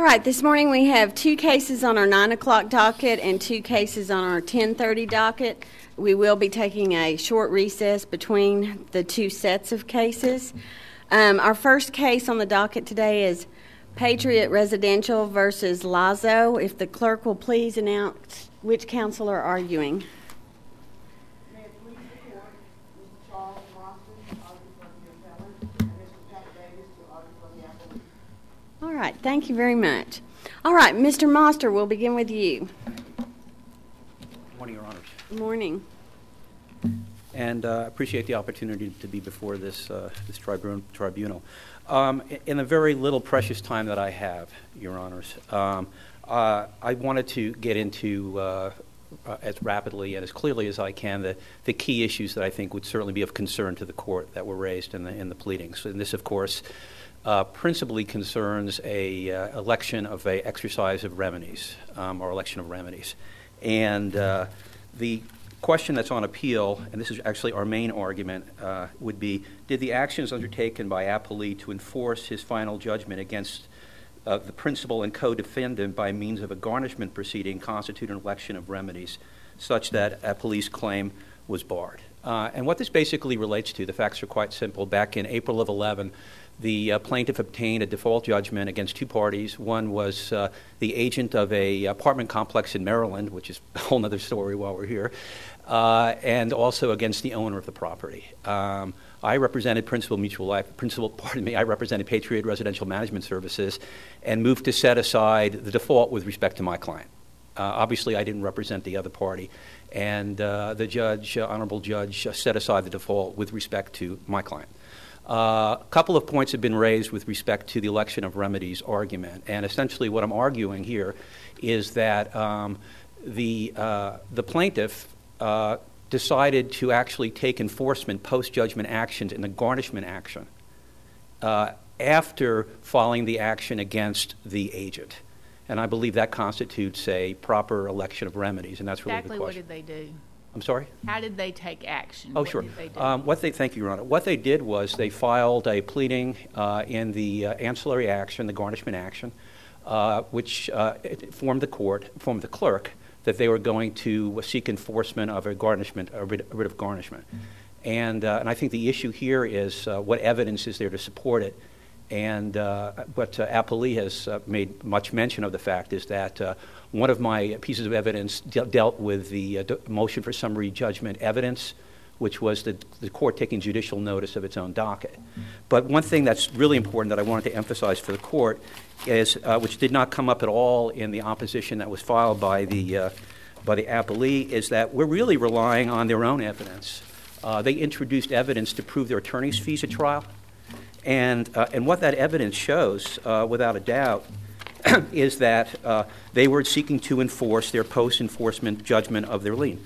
All right, this morning we have 2 cases on our 9 o'clock docket and 2 cases on our 10:30 docket. We will be taking a short recess between the 2 sets of cases. Our first case on the docket today is Patriot Residential versus Lazo. If the clerk will please announce which counsel are arguing. May it please the court, Mr. Charles Mostert, arguing for the appellant, and Mr. Pat Davis to argue for the appellant. All right, thank you very much. All right, Mr. Mostert, we'll begin with you. Good morning, Your Honors. Good morning. And I appreciate the opportunity to be before this tribunal. In the very little precious time that I have, Your Honors, I wanted to get into as rapidly and as clearly as I can the key issues that I think would certainly be of concern to the court that were raised in the pleadings. And this, of course, principally concerns a election of a exercise of remedies, or election of remedies. And the question that's on appeal, and this is actually our main argument, would be, did the actions undertaken by appellee to enforce his final judgment against the principal and co-defendant by means of a garnishment proceeding constitute an election of remedies such that appellee's claim was barred? And what this basically relates to, the facts are quite simple. Back in April of 11, the plaintiff obtained a default judgment against 2 parties. One was the agent of a apartment complex in Maryland, which is a whole other story while we're here, and also against the owner of the property. I represented I represented Patriot Residential Management Services and moved to set aside the default with respect to my client. Obviously, I didn't represent the other party, and the judge, honorable judge, set aside the default with respect to my client. A couple of points have been raised with respect to the election of remedies argument, and essentially what I'm arguing here is that the plaintiff decided to actually take enforcement post-judgment actions in the garnishment action after filing the action against the agent. And I believe that constitutes a proper election of remedies, and that's really the question. Exactly what did they do? I'm sorry? How did they take action? Oh, sure. Thank you, Your Honor. What they did was they filed a pleading in the ancillary action, the garnishment action, which informed the clerk, that they were going to seek enforcement of a writ of garnishment. And I think the issue here is what evidence is there to support it. And what appellee has made much mention of the fact is that one of my pieces of evidence dealt with the motion for summary judgment evidence, which was the court taking judicial notice of its own docket. But one thing that's really important that I wanted to emphasize for the court is, which did not come up at all in the opposition that was filed by the appellee, is that we're really relying on their own evidence. They introduced evidence to prove their attorney's fees at trial. And what that evidence shows, without a doubt, is that they were seeking to enforce their post-enforcement judgment of their lien.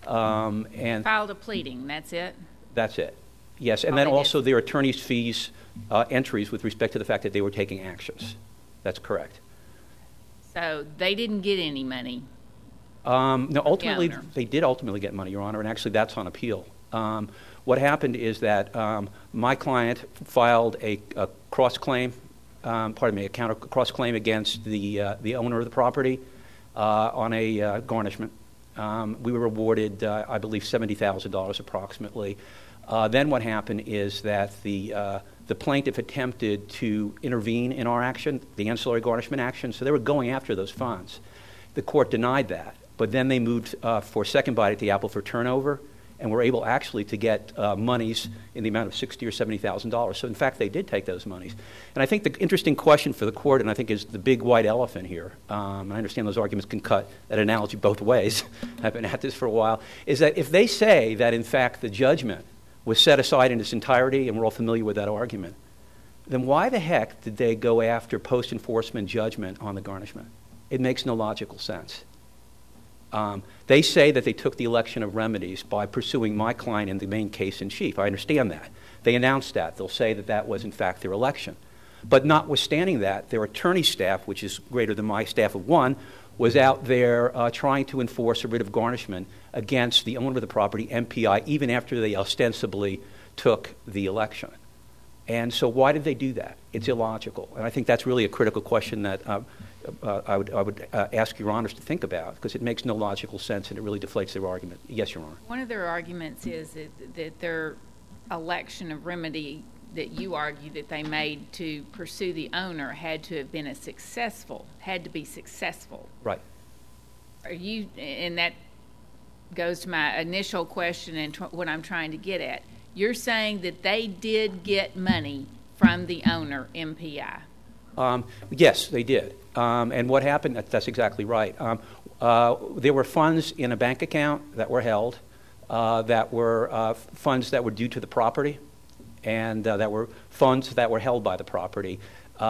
And filed a pleading, that's it? That's it, yes. And then also their attorney's fees entries with respect to the fact that they were taking actions. That's correct. So they didn't get any money? No, ultimately, they did ultimately get money, Your Honor, and actually that's on appeal. What happened is that my client filed a cross-claim, cross-claim against the owner of the property on a garnishment. We were awarded, I believe, $70,000 approximately. Then what happened is that the plaintiff attempted to intervene in our action, the ancillary garnishment action, so they were going after those funds. The court denied that, but then they moved for a second bite at the apple for turnover, and were able actually to get monies in the amount of $60,000 or $70,000. So in fact, they did take those monies. And I think the interesting question for the court, and I think is the big white elephant here, and I understand those arguments can cut that analogy both ways, I've been at this for a while, is that if they say that in fact the judgment was set aside in its entirety, and we're all familiar with that argument, then why the heck did they go after post-enforcement judgment on the garnishment? It makes no logical sense. They say that they took the election of remedies by pursuing my client in the main case in chief. I understand that. They announced that. They'll say that that was, in fact, their election. But notwithstanding that, their attorney staff, which is greater than my staff of one, was out there trying to enforce a writ of garnishment against the owner of the property, MPI, even after they ostensibly took the election. And so why did they do that? It's illogical. And I think that's really a critical question that I would ask Your Honors to think about, because it makes no logical sense and it really deflates their argument. Yes, Your Honor. One of their arguments is that their election of remedy that you argue that they made to pursue the owner had to be successful. Right. And that goes to my initial question and what I'm trying to get at. You're saying that they did get money from the owner, MPI? Yes, they did. And what happened, that's exactly right. There were funds in a bank account that were held, that were funds that were due to the property, and that were funds that were held by the property.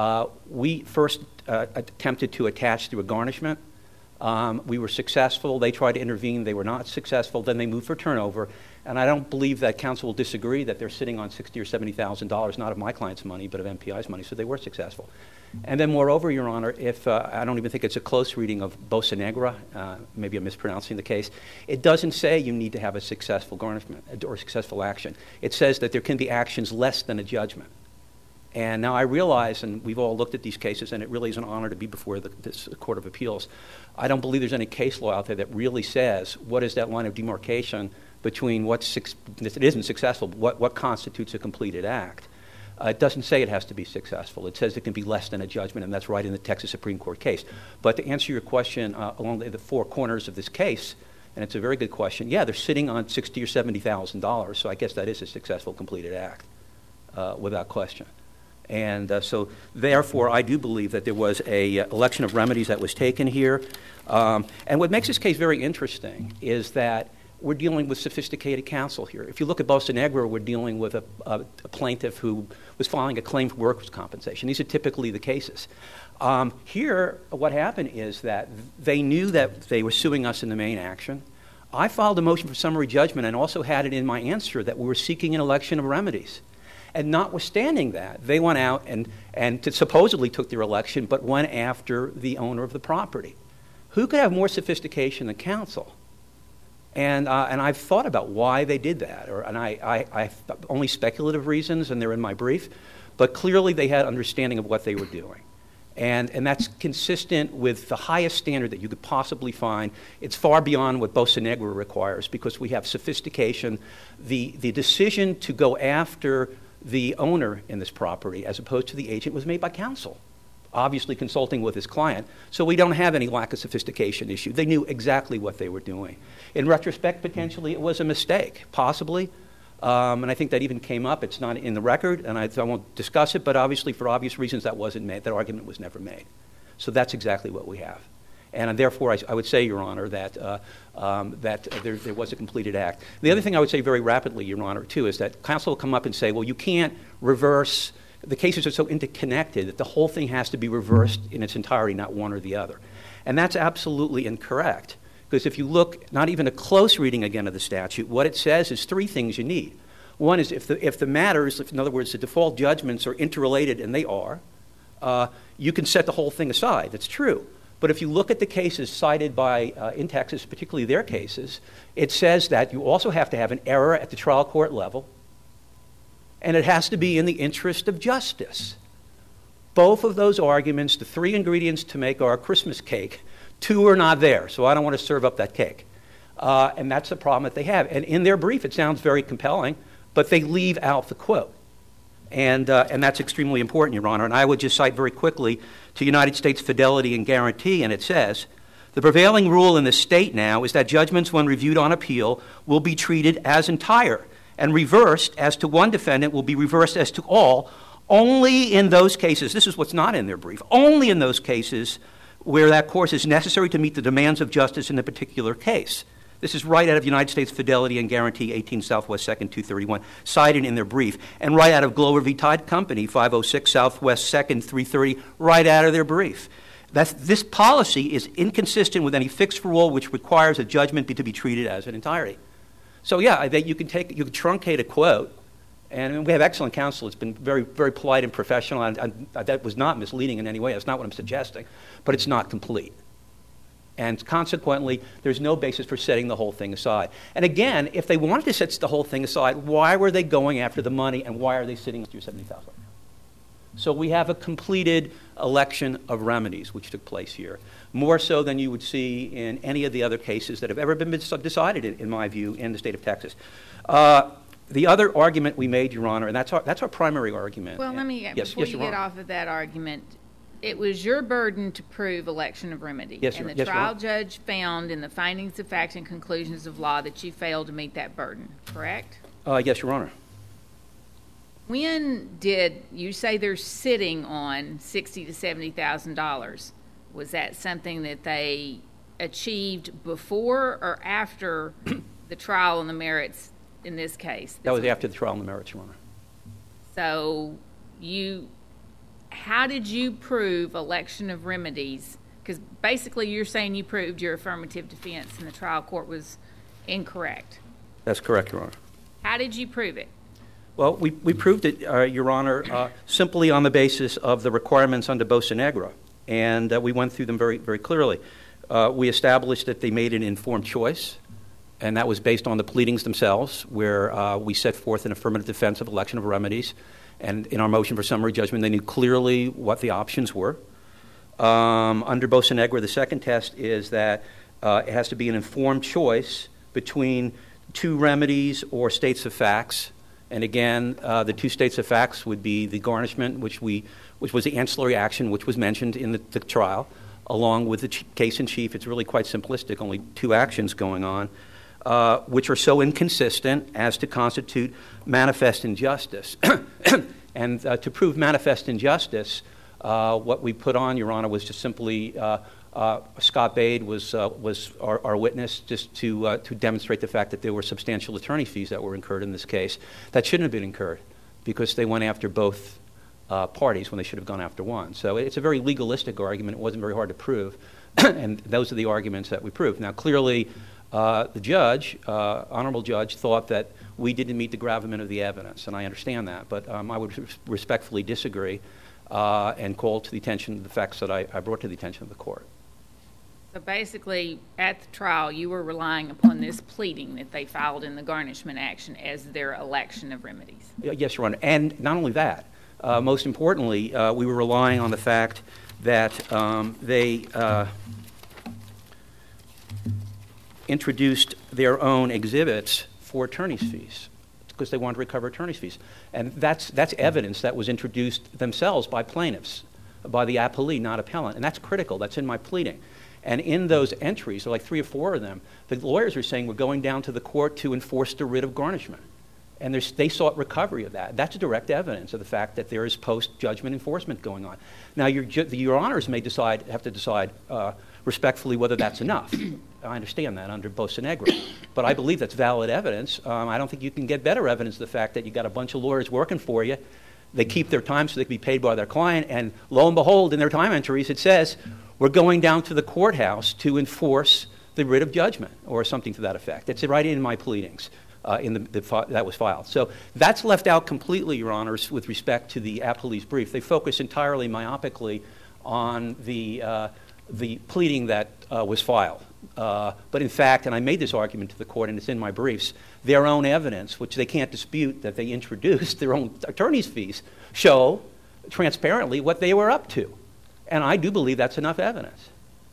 We first attempted to attach through a garnishment. We were successful. They tried to intervene. They were not successful. Then they moved for turnover. And I don't believe that counsel will disagree that they're sitting on $60,000 or $70,000, not of my client's money, but of MPI's money. So they were successful. And then, moreover, Your Honor, if I don't even think it's a close reading of Bocanegra, maybe I'm mispronouncing the case, it doesn't say you need to have a successful garnishment or successful action. It says that there can be actions less than a judgment. And now I realize, and we've all looked at these cases, and it really is an honor to be before this Court of Appeals. I don't believe there's any case law out there that really says what is that line of demarcation between if it isn't successful, what constitutes a completed act. It doesn't say it has to be successful. It says it can be less than a judgment, and that's right in the Texas Supreme Court case. But to answer your question along the four corners of this case, and it's a very good question, yeah, they're sitting on $60,000 or $70,000, so I guess that is a successful completed act, without question. And so, therefore, I do believe that there was a election of remedies that was taken here. And what makes this case very interesting is that we're dealing with sophisticated counsel here. If you look at Bocanegra, we're dealing with a plaintiff who was filing a claim for workers' compensation. These are typically the cases. Here, what happened is that they knew that they were suing us in the main action. I filed a motion for summary judgment and also had it in my answer that we were seeking an election of remedies. And notwithstanding that, they went out and supposedly took their election, but went after the owner of the property. Who could have more sophistication than counsel? And I've thought about why they did that, and I only speculative reasons, and they're in my brief, but clearly they had understanding of what they were doing. And that's consistent with the highest standard that you could possibly find. It's far beyond what Bocanegra requires, because we have sophistication. The decision to go after the owner in this property, as opposed to the agent, was made by counsel, obviously consulting with his client. So we don't have any lack of sophistication issue. They knew exactly what they were doing. In retrospect, potentially it was a mistake, possibly. And I think that even came up. It's not in the record, and I won't discuss it, but obviously for obvious reasons that wasn't made. That argument was never made. So that's exactly what we have. And therefore, I would say, Your Honor, that there was a completed act. The other thing I would say very rapidly, Your Honor, too, is that counsel will come up and say, well, you can't reverse. The cases are so interconnected that the whole thing has to be reversed in its entirety, not one or the other. And that's absolutely incorrect, because if you look, not even a close reading again of the statute, what it says is three things you need. One is if the matters, in other words, the default judgments are interrelated, and they are, you can set the whole thing aside. That's true. But if you look at the cases cited by, in Texas, particularly their cases, it says that you also have to have an error at the trial court level, and it has to be in the interest of justice. Both of those arguments, the three ingredients to make our Christmas cake, two are not there, so I don't want to serve up that cake. And that's the problem that they have. And in their brief, it sounds very compelling, but they leave out the quote. And that's extremely important, Your Honor. And I would just cite very quickly to United States Fidelity and Guarantee, and it says, the prevailing rule in the state now is that judgments, when reviewed on appeal, will be treated as entire, and reversed as to one defendant will be reversed as to all, only in those cases, this is what's not in their brief, only in those cases where that course is necessary to meet the demands of justice in the particular case. This is right out of United States Fidelity and Guarantee, 18 Southwest 2nd, 231, cited in their brief, and right out of Glover v. Tide Company, 506 Southwest 2nd, 330, right out of their brief. This policy is inconsistent with any fixed rule which requires a judgment to be treated as an entirety. So yeah, you can truncate a quote, and we have excellent counsel. It's been very, very polite and professional, and that was not misleading in any way. That's not what I'm suggesting, but it's not complete. And consequently, there's no basis for setting the whole thing aside. And again, if they wanted to set the whole thing aside, why were they going after the money, and why are they sitting at $70,000? So we have a completed election of remedies which took place here, more so than you would see in any of the other cases that have ever been decided, in my view, in the state of Texas. The other argument we made, Your Honor, and that's our primary argument. Well, let me, before you get off of that argument, it was your burden to prove election of remedy. Yes, and the yes, trial judge found in the findings of fact and conclusions of law that you failed to meet that burden, correct? Yes, Your Honor. When did you say they're sitting on $60,000 to $70,000? Was that something that they achieved before or after the trial on the merits in this case? That was after the trial on the merits, Your Honor. So how did you prove election of remedies? Because basically you're saying you proved your affirmative defense and the trial court was incorrect. That's correct, Your Honor. How did you prove it? Well, we proved it, Your Honor, simply on the basis of the requirements under Bossa Negra, and we went through them very, very clearly. We established that they made an informed choice, and that was based on the pleadings themselves, where we set forth an affirmative defense of election of remedies. And in our motion for summary judgment, they knew clearly what the options were. Under Bossa Negra, the second test is that it has to be an informed choice between two remedies or states of facts. And again, the two states of facts would be the garnishment, which was the ancillary action, which was mentioned in the trial, along with the case in chief. It's really quite simplistic, only two actions going on, which are so inconsistent as to constitute manifest injustice. And to prove manifest injustice, what we put on, Your Honor, was just simply Scott Bade was our witness, just to demonstrate the fact that there were substantial attorney fees that were incurred in this case that shouldn't have been incurred because they went after both parties when they should have gone after one. So it's a very legalistic argument. It wasn't very hard to prove, and those are the arguments that we proved. Now, clearly, the judge, honorable judge, thought that we didn't meet the gravamen of the evidence, and I understand that, but I would respectfully disagree and call to the attention of the facts that I brought to the attention of the court. So basically, at the trial, you were relying upon this pleading that they filed in the garnishment action as their election of remedies. Yes, Your Honor. And not only that, most importantly, we were relying on the fact that they introduced their own exhibits for attorney's fees because they wanted to recover attorney's fees. And that's evidence that was introduced themselves by plaintiffs, by the appellee, not appellant. And that's critical. That's in my pleading. And in those entries, there are like 3 or 4 of them, the lawyers are saying we're going down to the court to enforce the writ of garnishment. And they sought recovery of that. That's direct evidence of the fact that there is post-judgment enforcement going on. Now, your honors may have to decide respectfully whether that's enough. I understand that under Bossa Negra. But I believe that's valid evidence. I don't think you can get better evidence of the fact that you got a bunch of lawyers working for you. They keep their time so they can be paid by their client. And lo and behold, in their time entries, it says, we're going down to the courthouse to enforce the writ of judgment or something to that effect. It's right in my pleadings that was filed. So that's left out completely, Your Honors, with respect to the appellee's brief. They focus entirely myopically on the pleading that was filed. But in fact, and I made this argument to the court, and it's in my briefs, their own evidence, which they can't dispute that they introduced, their own attorney's fees, show transparently what they were up to. And I do believe that's enough evidence.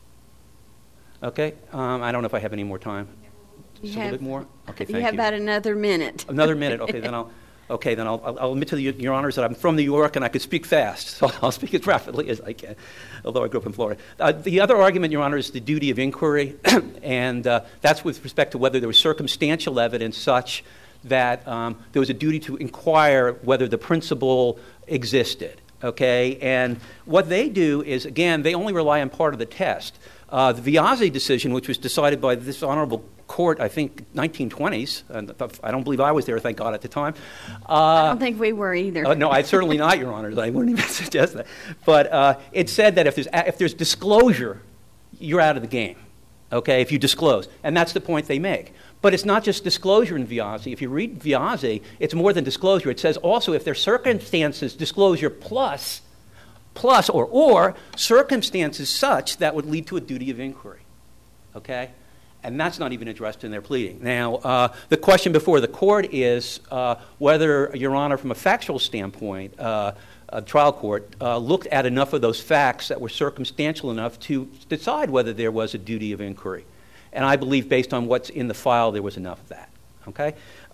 Okay? I don't know if I have any more time. Just a little bit more? Okay, thank you. You have about another minute. Another minute. Okay, then I'll admit to Your Honors that I'm from New York and I could speak fast, so I'll speak as rapidly as I can, although I grew up in Florida. The other argument, Your Honor, is the duty of inquiry, and that's with respect to whether there was circumstantial evidence such that there was a duty to inquire whether the principle existed. Okay, and what they do is, again, they only rely on part of the test. The Viazzi decision, which was decided by this honorable court, I think, 1920s, and I don't believe I was there, thank God, at the time. I don't think we were either. No, I certainly not, Your Honors. I wouldn't even suggest that. But it said that if there's disclosure, you're out of the game, okay, if you disclose. And that's the point they make. But it's not just disclosure in Viazzi. If you read Viazzi, it's more than disclosure. It says also if there's circumstances, disclosure plus or circumstances such that would lead to a duty of inquiry. okay? And that's not even addressed in their pleading. Now, the question before the court is whether, Your Honor, from a factual standpoint, a trial court looked at enough of those facts that were circumstantial enough to decide whether there was a duty of inquiry. And I believe, based on what's in the file, there was enough of that. Okay,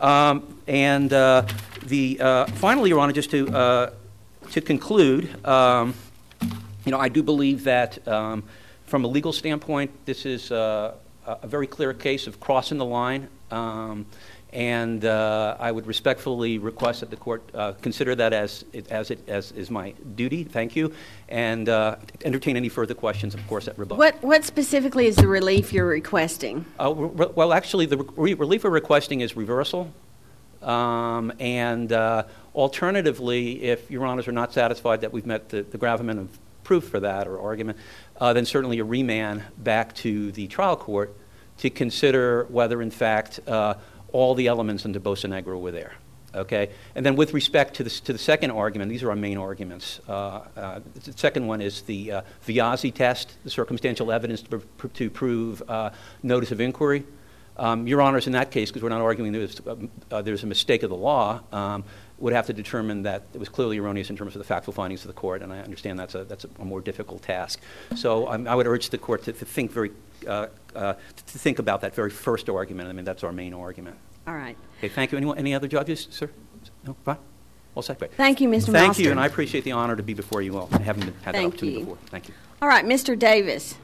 finally, Your Honor, just to conclude, I do believe that from a legal standpoint, this is a very clear case of crossing the line. And I would respectfully request that the court consider that as is my duty. Thank you, and entertain any further questions, of course, at rebuttal. What specifically is the relief you're requesting? Well, actually, the relief we're requesting is reversal, and alternatively, if Your Honors are not satisfied that we've met the gravamen of proof for that or argument, then certainly a remand back to the trial court to consider whether, in fact, all the elements under Bossa Negra were there, okay? And then with respect to the second argument, these are our main arguments. The second one is the Viazzi test, the circumstantial evidence to prove notice of inquiry. Your Honors, in that case, because we're not arguing there's a mistake of the law, would have to determine that it was clearly erroneous in terms of the factual findings of the court, and I understand that's a more difficult task. So I would urge the court to think about that very first argument. I mean, that's our main argument. All right. Okay, thank you. Any other judges, sir? No? Fine? All set. Great. Thank you, Mr. Moster. Thank you, and I appreciate the honor to be before you all. I haven't had that opportunity before. Thank you. All right, Mr. Davis.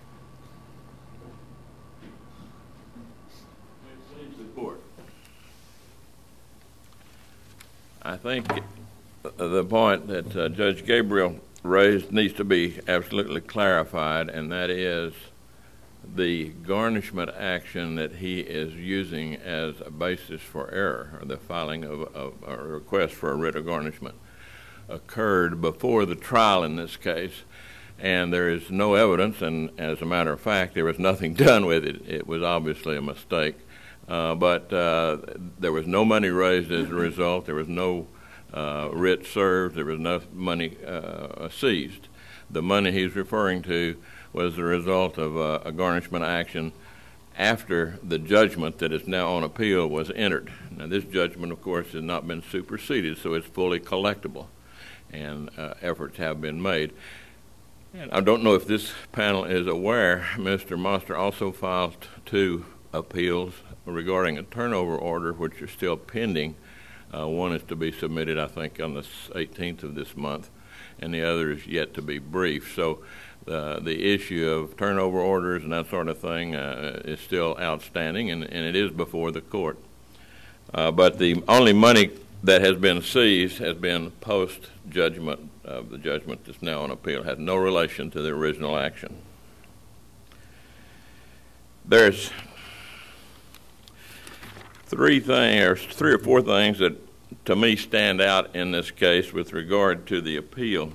I think the point that Judge Gabriel raised needs to be absolutely clarified, and that is the garnishment action that he is using as a basis for error, or the filing of a request for a writ of garnishment, occurred before the trial in this case, and there is no evidence, and as a matter of fact, there was nothing done with it. It was obviously a mistake. But there was no money raised as a result. There was no writ served. There was no money seized. The money he's referring to was the result of a garnishment action after the judgment that is now on appeal was entered. Now, this judgment, of course, has not been superseded, so it's fully collectible, and efforts have been made. And I don't know if this panel is aware, Mr. Moster also filed 2 appeals regarding a turnover order, which are still pending. One is to be submitted, I think, on the 18th of this month, and the other is yet to be briefed. So the issue of turnover orders and that sort of thing is still outstanding, and it is before the court. But the only money that has been seized has been post-judgment of the judgment that's now on appeal. It has no relation to the original action. There's 3 or 4 things that to me stand out in this case with regard to the appeal.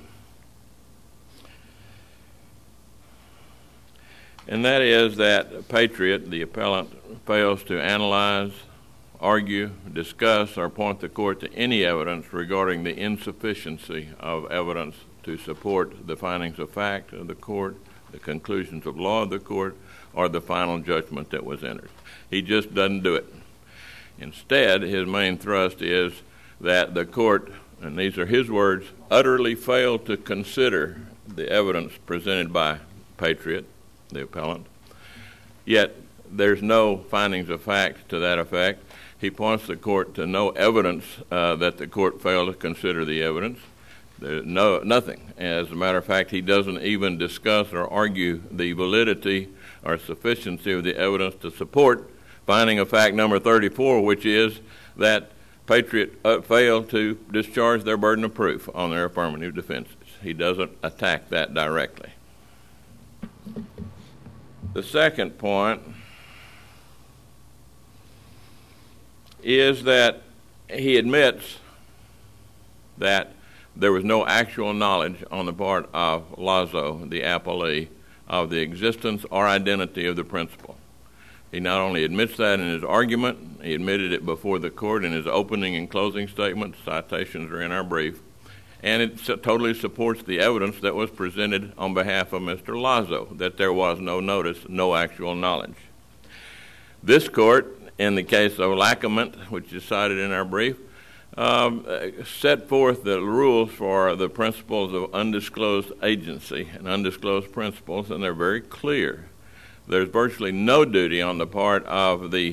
And that is that Patriot, the appellant, fails to analyze, argue, discuss, or point the court to any evidence regarding the insufficiency of evidence to support the findings of fact of the court, the conclusions of law of the court, or the final judgment that was entered. He just doesn't do it. Instead, his main thrust is that the court, and these are his words, utterly failed to consider the evidence presented by Patriot, the appellant. Yet there's no findings of fact to that effect. He points the court to no evidence that the court failed to consider the evidence. There's nothing. As a matter of fact, he doesn't even discuss or argue the validity or sufficiency of the evidence to support finding of fact number 34, which is that Patriot failed to discharge their burden of proof on their affirmative defenses. He doesn't attack that directly. The second point is that he admits that there was no actual knowledge on the part of Lazo, the appellee, of the existence or identity of the principal. He not only admits that in his argument, he admitted it before the court in his opening and closing statements. Citations are in our brief. and it totally supports the evidence that was presented on behalf of Mr. Lazo, that there was no notice, no actual knowledge. This court, in the case of Lacament, which is cited in our brief, set forth the rules for the principles of undisclosed agency and undisclosed principles, and they're very clear. There's virtually no duty on the part of the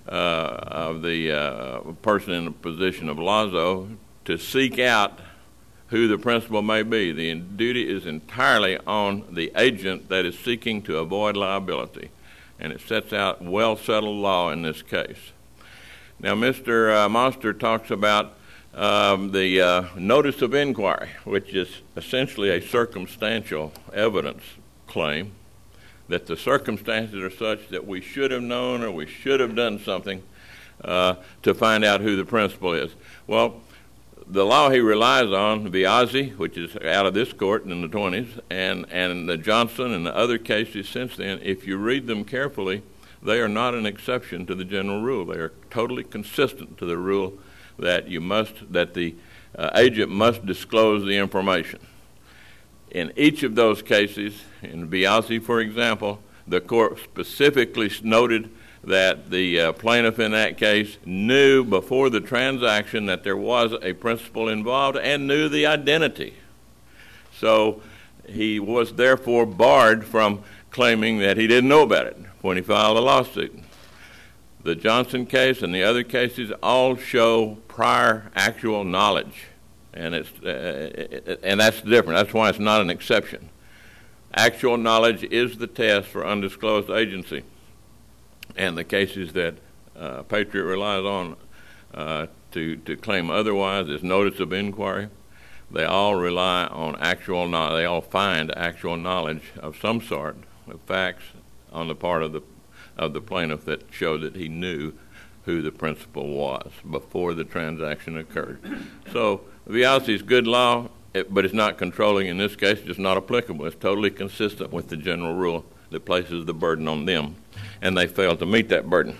person in the position of Lazo to seek out who the principal may be. The duty is entirely on the agent that is seeking to avoid liability, and it sets out well-settled law in this case. Now, Mr. Monster talks about the notice of inquiry, which is essentially a circumstantial evidence claim, that the circumstances are such that we should have known or we should have done something to find out who the principal is. Well, the law he relies on, Viazzi, which is out of this court in the 20s, and the Johnson and the other cases since then, if you read them carefully, they are not an exception to the general rule. They are totally consistent to the rule that the agent must disclose the information. In each of those cases, in Viazzi, for example, the court specifically noted that the plaintiff in that case knew before the transaction that there was a principal involved and knew the identity. So he was therefore barred from claiming that he didn't know about it when he filed a lawsuit. The Johnson case and the other cases all show prior actual knowledge, and that's different. That's why it's not an exception. Actual knowledge is the test for undisclosed agency, and the cases that Patriot relies on to claim otherwise is notice of inquiry. They all rely on actual knowledge. They all find actual knowledge of some sort, of facts on the part of the plaintiff that show that he knew who the principal was before the transaction occurred. So Viazzi is good law, but it's not controlling in this case. It's just not applicable. It's totally consistent with the general rule that places the burden on them, and they failed to meet that burden.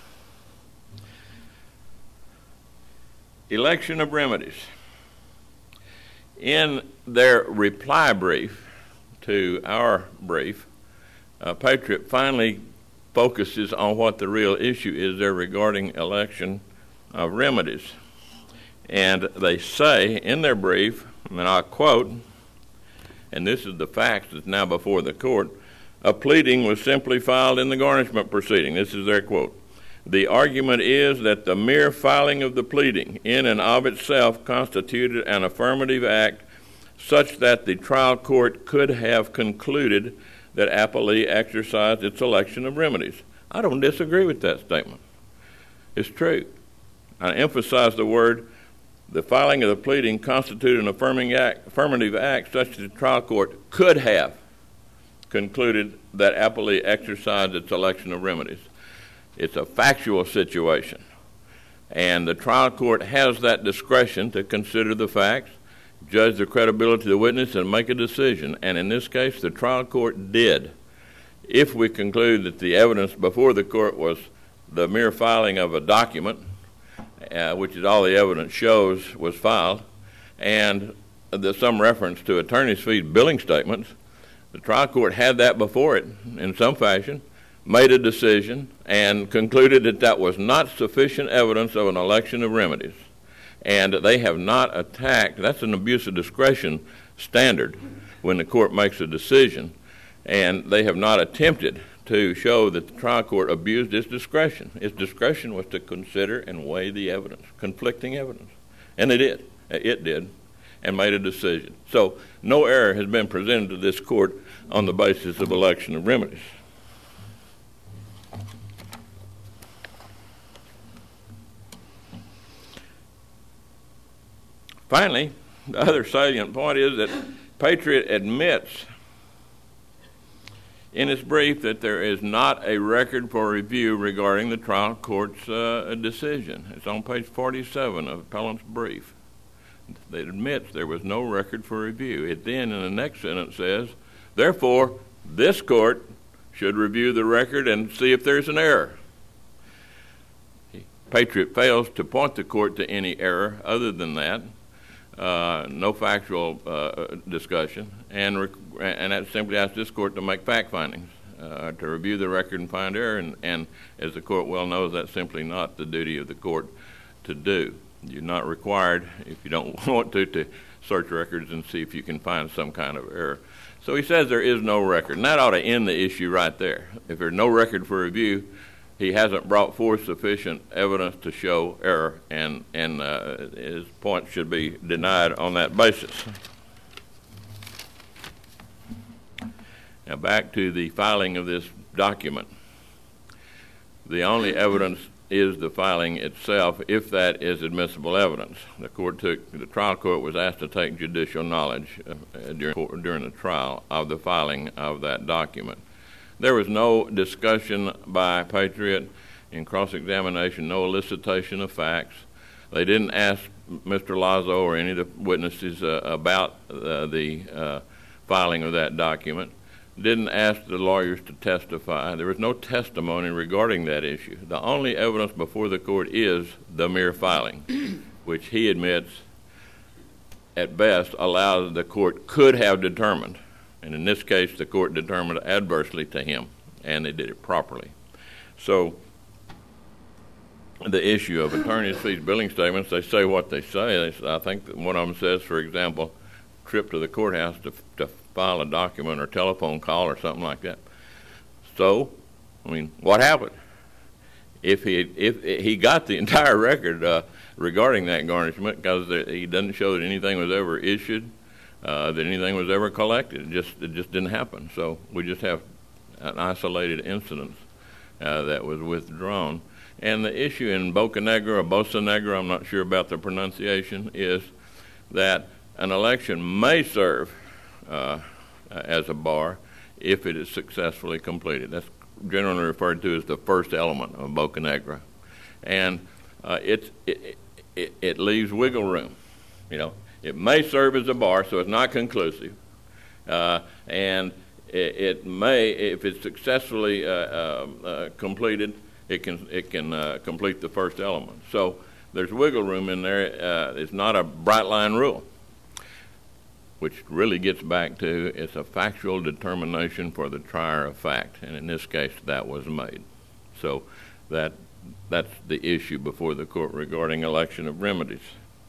Election of remedies. In their reply brief to our brief, Patriot finally focuses on what the real issue is there regarding election of remedies. And they say in their brief, and I quote, and this is the facts that's now before the court, a pleading was simply filed in the garnishment proceeding. This is their quote. The argument is that the mere filing of the pleading in and of itself constituted an affirmative act such that the trial court could have concluded that appellee exercised its election of remedies. I don't disagree with that statement. It's true. I emphasize the word, the filing of the pleading constituted an affirmative act such that the trial court could have concluded that appellee exercised its election of remedies. It's a factual situation, and the trial court has that discretion to consider the facts, judge the credibility of the witness, and make a decision. And in this case, the trial court did. If we conclude that the evidence before the court was the mere filing of a document, which is all the evidence shows was filed, and there's some reference to attorney's fees billing statements, the trial court had that before it in some fashion, made a decision, and concluded that that was not sufficient evidence of an election of remedies. And they have not attacked, that's an abuse of discretion standard when the court makes a decision, and they have not attempted to show that the trial court abused its discretion. Its discretion was to consider and weigh the evidence, conflicting evidence. And it did, and made a decision. So no error has been presented to this court on the basis of election of remedies. Finally, the other salient point is that Patriot admits in his brief that there is not a record for review regarding the trial court's decision. It's on page 47 of the appellant's brief. It admits there was no record for review. It then, in the next sentence, says, therefore, this court should review the record and see if there's an error. Patriot fails to point the court to any error other than that. no factual discussion, and that simply asks this court to make fact findings, to review the record and find error, and as the court well knows, that's simply not the duty of the court to do. You're not required, if you don't want to search records and see if you can find some kind of error. So he says there is no record, and that ought to end the issue right there. If there's no record for review, he hasn't brought forth sufficient evidence to show error, and his point should be denied on that basis. Now back to the filing of this document. The only evidence is the filing itself, if that is admissible evidence. The trial court was asked to take judicial knowledge during the trial of the filing of that document. There was no discussion by Patriot in cross-examination, no elicitation of facts. They didn't ask Mr. Lazo or any of the witnesses about the filing of that document. Didn't ask the lawyers to testify. There was no testimony regarding that issue. The only evidence before the court is the mere filing, which he admits at best allows the court could have determined. And in this case, the court determined adversely to him, and they did it properly. So the issue of attorney's fees billing statements, they say what they say. I think that one of them says, for example, trip to the courthouse to file a document or telephone call or something like that. So, I mean, what happened? If he got the entire record regarding that garnishment, because he doesn't show that anything was ever issued, that anything was ever collected, it just didn't happen. So we just have an isolated incident that was withdrawn. And the issue in Boca Negra or Bosa Negra, I'm not sure about the pronunciation, is that an election may serve as a bar if it is successfully completed. That's generally referred to as the first element of Boca Negra. And it leaves wiggle room. You know, it may serve as a bar, so it's not conclusive. And it may, if it's successfully completed, it can complete the first element. So there's wiggle room in there. It's not a bright line rule, which really gets back to it's a factual determination for the trier of fact, and in this case that was made. So that's the issue before the court regarding election of remedies.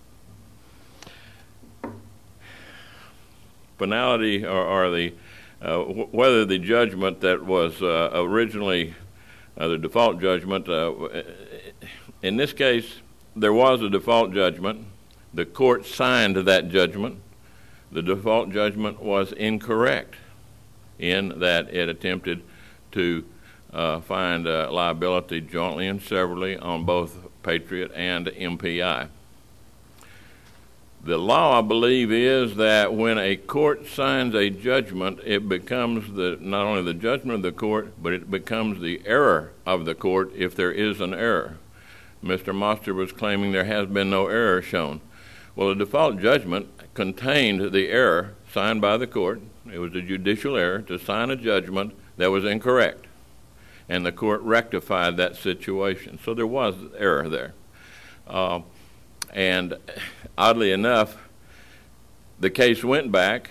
Finality or the whether the judgment that was originally the default judgment, in this case there was a default judgment. The court signed that judgment. The default judgment was incorrect in that it attempted to find liability jointly and severally on both Patriot and MPI. The law, I believe, is that when a court signs a judgment, it becomes not only the judgment of the court, but it becomes the error of the court if there is an error. Mr. Moster was claiming there has been no error shown. Well, the default judgment contained the error signed by the court. It was a judicial error to sign a judgment that was incorrect, and the court rectified that situation. So there was error there. And oddly enough, the case went back.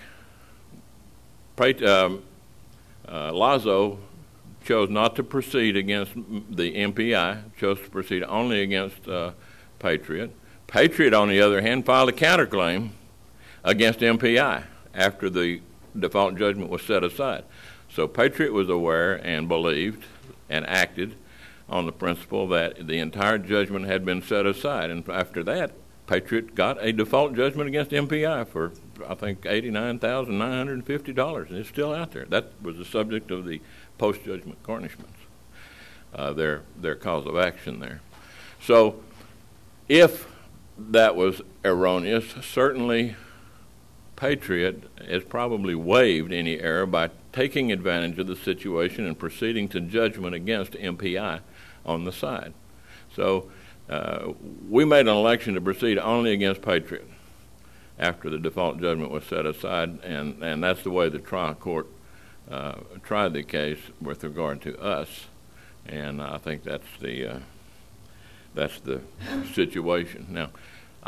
Lazo chose not to proceed against the MPI, chose to proceed only against Patriot. Patriot, on the other hand, filed a counterclaim against MPI after the default judgment was set aside. So Patriot was aware and believed and acted on the principle that the entire judgment had been set aside. And after that, Patriot got a default judgment against MPI for, I think, $89,950, and it's still out there. That was the subject of the post-judgment garnishments, their cause of action there. So if that was erroneous, certainly Patriot has probably waived any error by taking advantage of the situation and proceeding to judgment against MPI on the side. So we made an election to proceed only against Patriot after the default judgment was set aside, and that's the way the trial court tried the case with regard to us, and I think that's the situation. Now,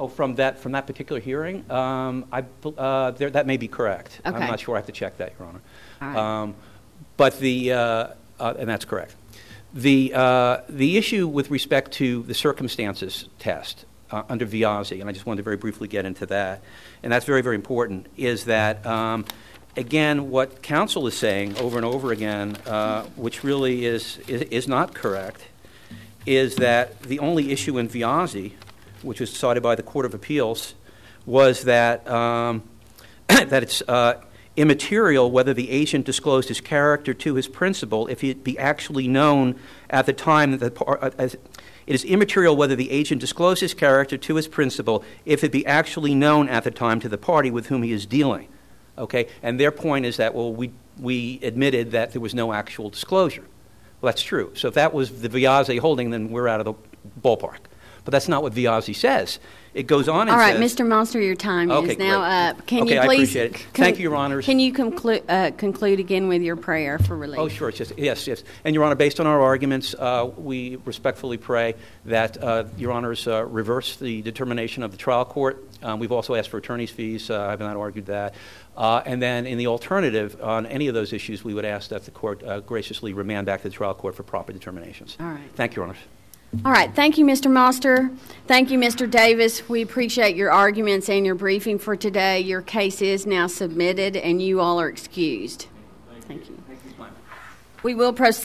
Oh, from that particular hearing? That may be correct. Okay. I'm not sure. I have to check that, Your Honor. All right. But and that's correct. The issue with respect to the circumstances test under Viazzi, and I just wanted to very briefly get into that, and that's very, very important, is that, again, what counsel is saying over and over again, which really is not correct, is that the only issue in Viazzi, which was decided by the Court of Appeals, was that that it's immaterial whether the agent disclosed his character to his principal if it be actually known at the time that it is immaterial whether the agent disclosed his character to his principal if it be actually known at the time to the party with whom he is dealing. Okay, and their point is that, well, we admitted that there was no actual disclosure. Well, that's true. So if that was the Viazzi holding, then we're out of the ballpark. But that's not what Viazzi says. It goes on and All right, says... Mr. Monster, your time Okay, is now great. up. Can Okay, you I please appreciate it. Thank you, Your Honors. Can you conclude again with your prayer for relief? Oh, sure. Yes. And, Your Honor, based on our arguments, we respectfully pray that Your Honors reverse the determination of the trial court. We've also asked for attorney's fees. I have not argued that. And then in the alternative, on any of those issues, we would ask that the court graciously remand back to the trial court for proper determinations. All right. Thank you, Your Honors. All right. Thank you, Mr. Monster. Thank you, Mr. Davis. We appreciate your arguments and your briefing for today. Your case is now submitted, and you all are excused. Thank you. We will proceed.